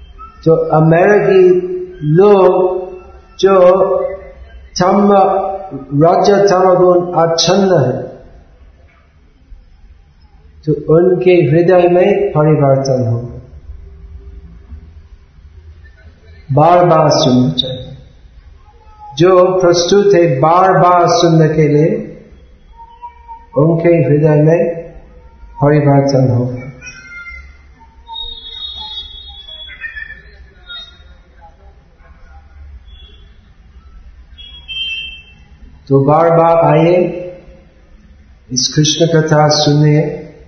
तो अमेरिकी लोग जो रज तमगुण आच्छन्न है तो उनके हृदय में परिवर्तन होगा। बार बार सुनना चाहिए। जो प्रस्तुत है बार बार सुनने के लिए उनके हृदय में परिवर्तन होगा। तो बार बार आइए, इस कृष्ण कथा सुनिए।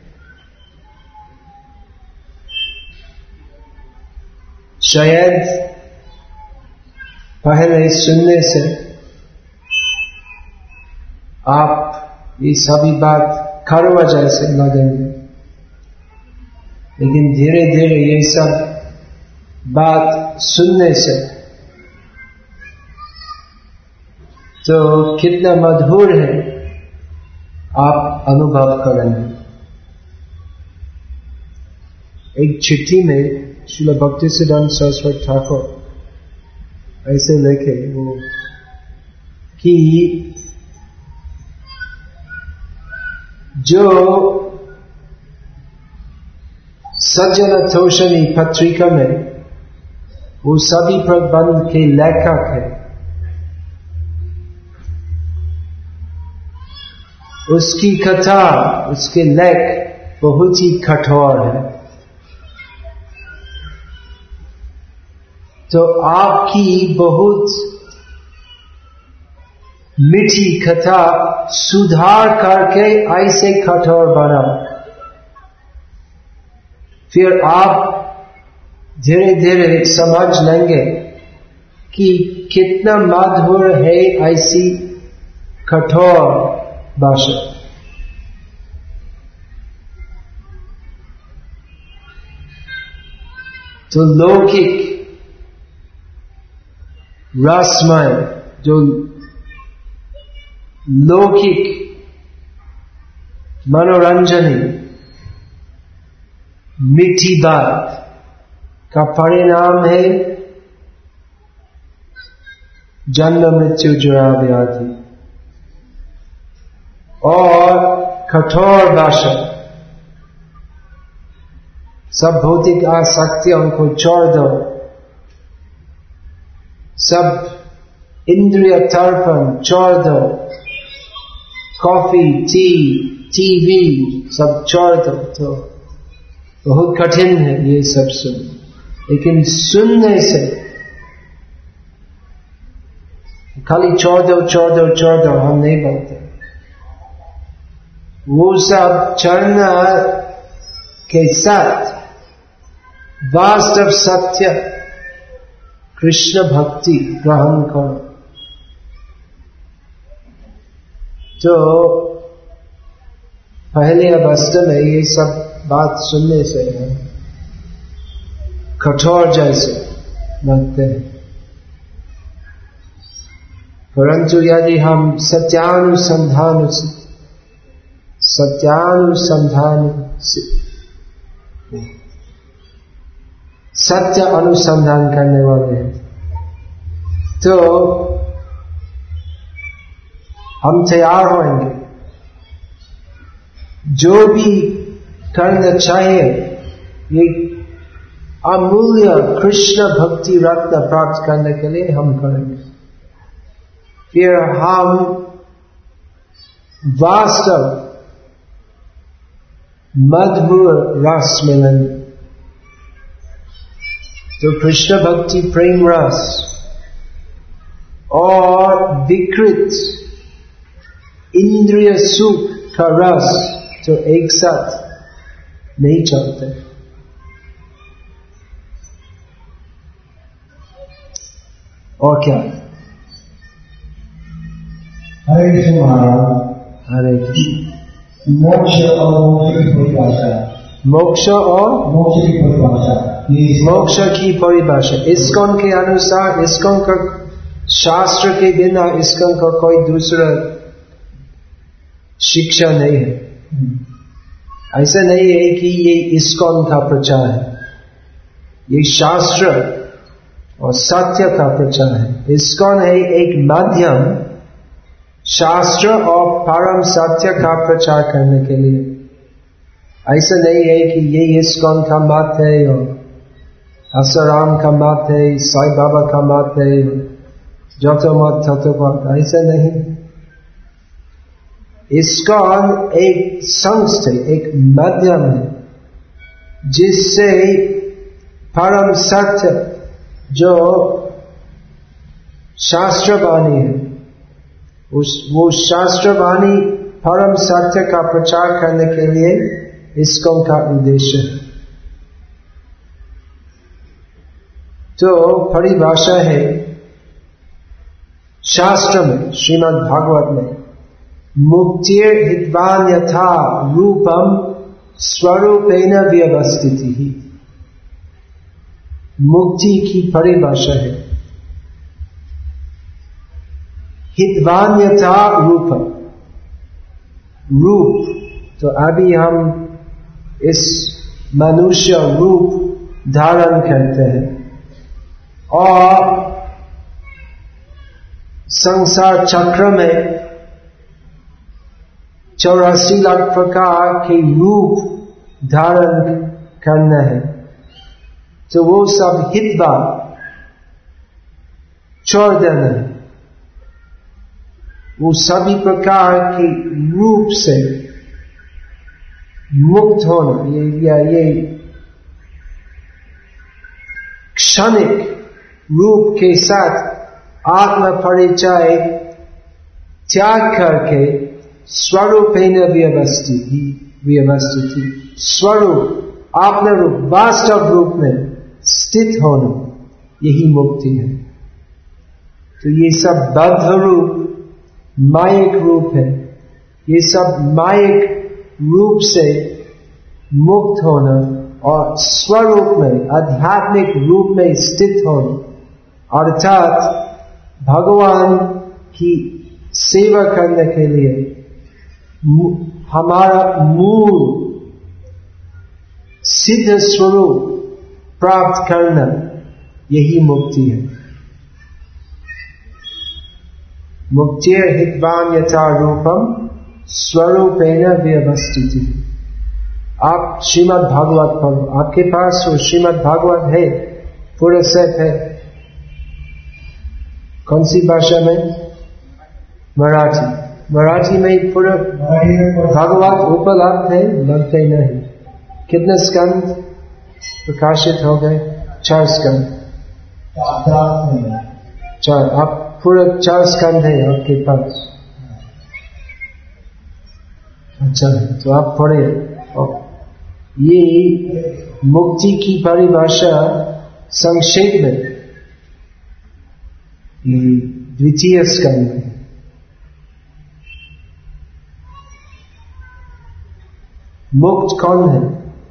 शायद पहले सुनने से आप ये सभी बात कड़वा जैसे लगेंगे, लेकिन धीरे धीरे ये सब बात सुनने से तो कितना मधुर है आप अनुभव करेंगे। एक चिट्ठी में श्रील भक्तिसिद्धांत सरस्वती ठाकुर ऐसे लिखे वो कि जो सज्जन तोषणी पत्रिका में वो सभी प्रबंध के लेखक है, उसकी कथा, उसके लेख बहुत ही कठोर है। तो आपकी बहुत मीठी कथा सुधार करके ऐसे कठोर बना, फिर आप धीरे धीरे समझ लेंगे कि कितना मधुर है ऐसी कठोर भाषा। तो लौकिक रसमय, जो लौकिक मनोरंजनी मीठी बात का परिणाम है जन्म मृत्यु जरा व्याधि। और कठोर भाषा, सब भौतिक आसक्तियों को छोड़ दो, सब इंद्रिय तर्पण छोड़ दो, कॉफी, टी, टीवी सब छोड़ दो। तो बहुत कठिन है ये सब सुन, लेकिन सुनने से खाली छोड़ दो छोड़ दो छोड़ दो हम नहीं बोलते। वो सब चलना के साथ वास्तव सत्य कृष्ण भक्ति ग्रहण करो। तो पहले अवस्था में ये सब बात सुनने से कठोर जैसे लगते हैं, परंतु यदि हम सत्यानुसंधान सत्य अनुसंधान करने वाले हैं तो हम तैयार होंगे। जो भी करना चाहिए ये अमूल्य कृष्ण भक्ति रत्न प्राप्त करने के लिए हम करेंगे। फिर हम वास्तव मधुर रस मिलेंगे। तो कृष्ण भक्ति प्रेम रस और विकृत इंद्रिय सुख का रस तो एक साथ नहीं चलते। और क्या? हरे कृष्ण महाराज। हरे कृष्ण। मोक्ष और मोक्ष की परिभाषा। मोक्ष और मोक्ष की परिभाषा। मोक्ष की परिभाषा इस्कॉन के अनुसार, इस्कॉन का शास्त्र के बिना इस्कॉन का कोई दूसरा शिक्षा नहीं है। ऐसा नहीं है कि ये इस्कॉन का प्रचार है, ये शास्त्र और सत्य का प्रचार है। इस्कॉन है एक माध्यम शास्त्र और परम सत्य का प्रचार करने के लिए। ऐसा नहीं है कि ये इस्कॉन का मत है और आसाराम का मत है, साईं बाबा का मत है, जो मत तत्वमत, ऐसा नहीं। इस्कॉन एक संस्था, एक माध्यम है जिससे परम सत्य जो शास्त्रवाणी है, वो शास्त्रवाणी परम सत्य का प्रचार करने के लिए इस्कॉन का उद्देश्य है। तो परिभाषा है शास्त्र में, श्रीमद् भागवत में, मुक्तिर हितवान यथा रूपम स्वरूपेण व्यवस्थितिः। मुक्ति की परिभाषा है हितवान यथा रूपम, रूप। तो अभी हम इस मनुष्य रूप धारण करते हैं और संसार चक्र में 84 लाख प्रकार के रूप धारण करना है। तो वो सब हितवान छोड़ देना है, वो सभी प्रकार के रूप से मुक्त होना, ये क्षणिक रूप के साथ आत्म परिचय त्याग करके स्वरूपेण व्यवस्थिति, स्वरूप अपना रूप वास्तव रूप में स्थित होना, यही मुक्ति है। तो ये सब बद्ध रूप मायिक रूप है, ये सब मायिक रूप से मुक्त होना और स्वरूप में, आध्यात्मिक रूप में स्थित होना, अर्थात भगवान की सेवा करने के लिए हमारा मूल सिद्ध स्वरूप प्राप्त करना, यही मुक्ति है। मुक्तिर हितवान यथा रूपम स्वरूपेण व्यवस्थितिः। आप श्रीमद् भागवत पढ़ो, आपके पास वो श्रीमद् भागवत है, पूरा सेट है। कौन सी भाषा में? मराठी। मराठी में पूरा भागवत उपलब्ध है, लगते नहीं। कितने स्कंद प्रकाशित हो गए? 4 स्कंद। 4। आप पूरा 4 स्कंद है आपके पास। अच्छा, तो आप पढ़े। ये मुक्ति की परिभाषा संक्षेप में द्वितीय स्कंद में। मुक्त कौन है?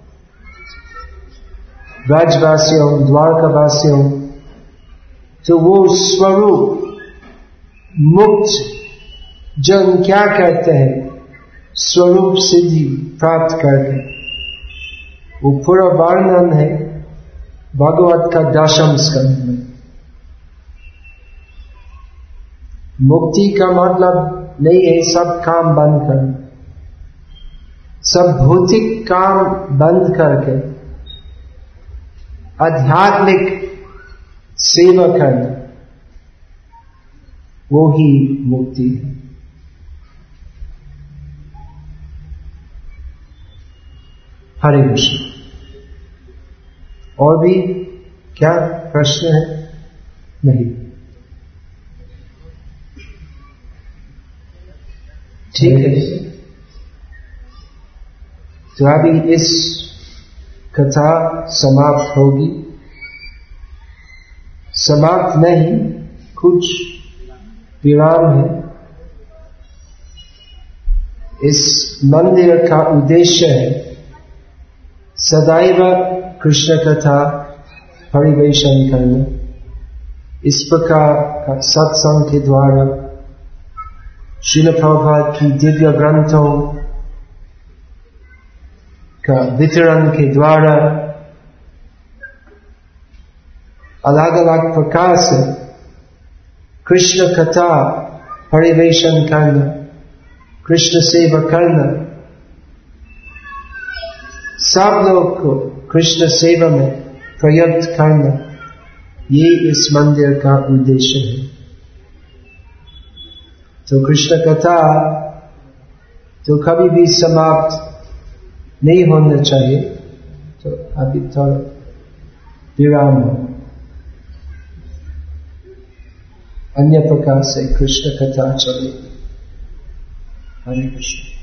ब्रजवासियों, द्वारकावासियों। तो वो स्वरूप मुक्त जन क्या कहते हैं? स्वरूप सिद्धि प्राप्त करके। वो पूरा वर्णन है भागवत का 10वें स्कंद में। मुक्ति का मतलब नहीं है सब काम बंद करना, सब भौतिक काम बंद करके आध्यात्मिक सेवा करना, वो ही मुक्ति है। हरे कृष्ण। और भी क्या प्रश्न है? नहीं? ठीक है। तो अभी इस कथा समाप्त होगी। समाप्त नहीं, कुछ विराम है। इस मंदिर का उद्देश्य है सदैव कृष्ण कथा परिवेशन करना। इस प्रकार का सत्संग के द्वारा, श्रील प्रभुपाद की दिव्य ग्रंथों का वितरण के द्वारा अलग अलग प्रकार से कृष्ण कथा परिवेशन करना, कृष्ण सेवा करना, सब लोग को कृष्ण सेवा में प्रयुक्त करना, ये इस मंदिर का उद्देश्य है। तो कृष्ण कथा तो कभी भी समाप्त नहीं होना चाहिए। तो अभी थोड़ा विराम हो, अन्य प्रकार से कृष्ण कथा चलेगी। हरे कृष्ण।